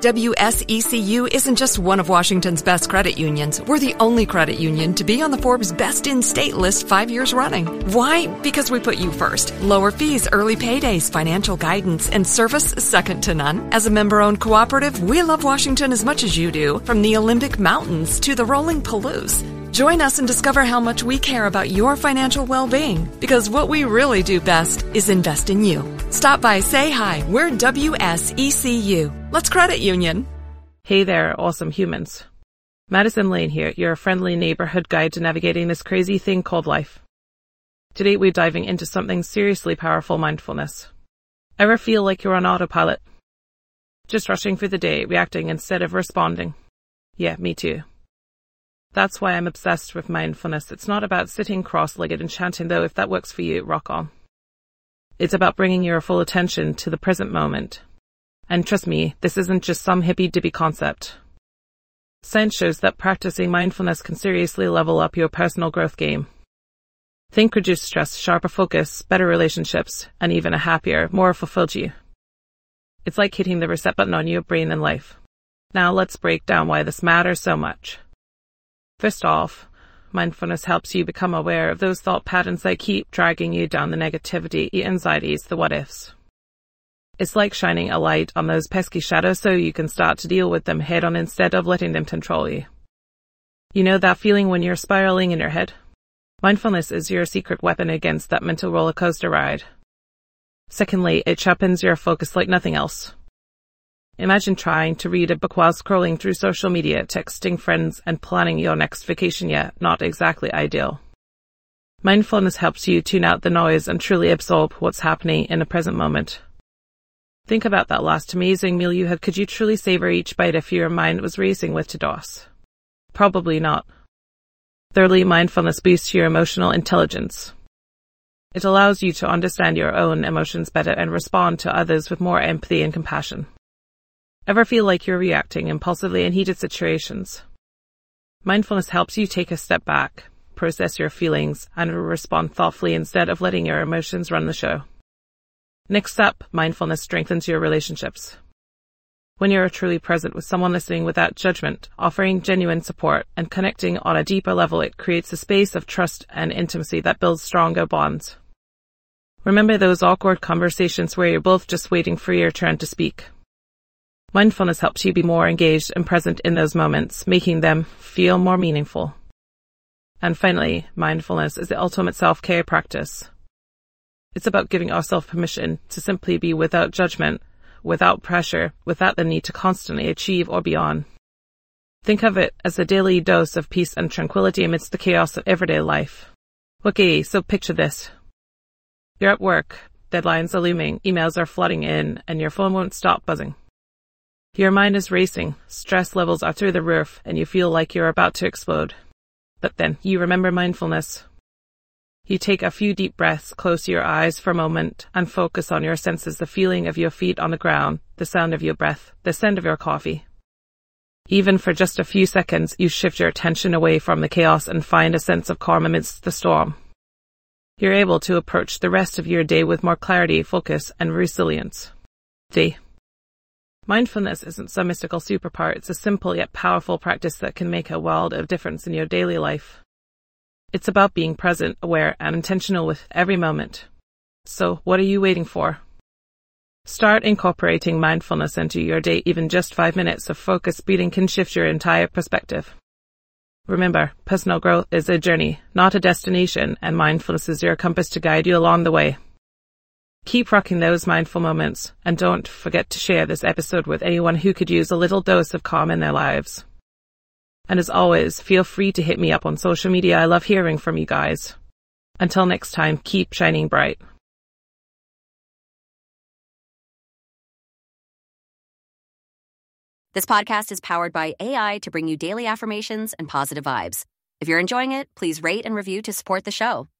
WSECU isn't just one of Washington's best credit unions. We're the only credit union to be on the Forbes Best in State list 5 years running. Why? Because we put you first. Lower fees, early paydays, financial guidance, and service second to none. As a member-owned cooperative, we love Washington as much as you do, from the Olympic Mountains to the rolling Palouse. Join us and discover how much we care about your financial well-being, because what we really do best is invest in you. Stop by, say hi. We're WSECU. Let's credit union. Hey there, awesome humans. Madison Lane here, your friendly neighborhood guide to navigating this crazy thing called life. Today we're diving into something seriously powerful: mindfulness. Ever feel like you're on autopilot? Just rushing through the day, reacting instead of responding? Yeah, me too. That's why I'm obsessed with mindfulness. It's not about sitting cross-legged and chanting, though if that works for you, rock on. It's about bringing your full attention to the present moment. And trust me, this isn't just some hippy-dippy concept. Science shows that practicing mindfulness can seriously level up your personal growth game. Think reduced stress, sharper focus, better relationships, and even a happier, more fulfilled you. It's like hitting the reset button on your brain and life. Now let's break down why this matters so much. First off, mindfulness helps you become aware of those thought patterns that keep dragging you down: the negativity, the anxieties, the what-ifs. It's like shining a light on those pesky shadows so you can start to deal with them head-on instead of letting them control you. You know that feeling when you're spiraling in your head? Mindfulness is your secret weapon against that mental roller coaster ride. Secondly, it sharpens your focus like nothing else. Imagine trying to read a book while scrolling through social media, texting friends, and planning your next vacation. Yet, not exactly ideal. Mindfulness helps you tune out the noise and truly absorb what's happening in the present moment. Think about that last amazing meal you had. Could you truly savor each bite if your mind was racing with to-dos? Probably not. Thirdly, mindfulness boosts your emotional intelligence. It allows you to understand your own emotions better and respond to others with more empathy and compassion. Ever feel like you're reacting impulsively in heated situations? Mindfulness helps you take a step back, process your feelings, and respond thoughtfully instead of letting your emotions run the show. Next up, mindfulness strengthens your relationships. When you're truly present with someone, listening without judgment, offering genuine support, and connecting on a deeper level, it creates a space of trust and intimacy that builds stronger bonds. Remember those awkward conversations where you're both just waiting for your turn to speak? Mindfulness helps you be more engaged and present in those moments, making them feel more meaningful. And finally, mindfulness is the ultimate self-care practice. It's about giving ourselves permission to simply be without judgment, without pressure, without the need to constantly achieve or be on. Think of it as a daily dose of peace and tranquility amidst the chaos of everyday life. Okay, so picture this. You're at work, deadlines are looming, emails are flooding in, and your phone won't stop buzzing. Your mind is racing, stress levels are through the roof, and you feel like you're about to explode. But then you remember mindfulness. You take a few deep breaths, close your eyes for a moment, and focus on your senses: the feeling of your feet on the ground, the sound of your breath, the scent of your coffee. Even for just a few seconds, you shift your attention away from the chaos and find a sense of calm amidst the storm. You're able to approach the rest of your day with more clarity, focus, and resilience. Mindfulness isn't some mystical superpower. It's a simple yet powerful practice that can make a world of difference in your daily life. It's about being present, aware, and intentional with every moment. So, what are you waiting for? Start incorporating mindfulness into your day. Even just 5 minutes of focused breathing can shift your entire perspective. Remember, personal growth is a journey, not a destination, and mindfulness is your compass to guide you along the way. Keep rocking those mindful moments, and don't forget to share this episode with anyone who could use a little dose of calm in their lives. And as always, feel free to hit me up on social media. I love hearing from you guys. Until next time, keep shining bright. This podcast is powered by AI to bring you daily affirmations and positive vibes. If you're enjoying it, please rate and review to support the show.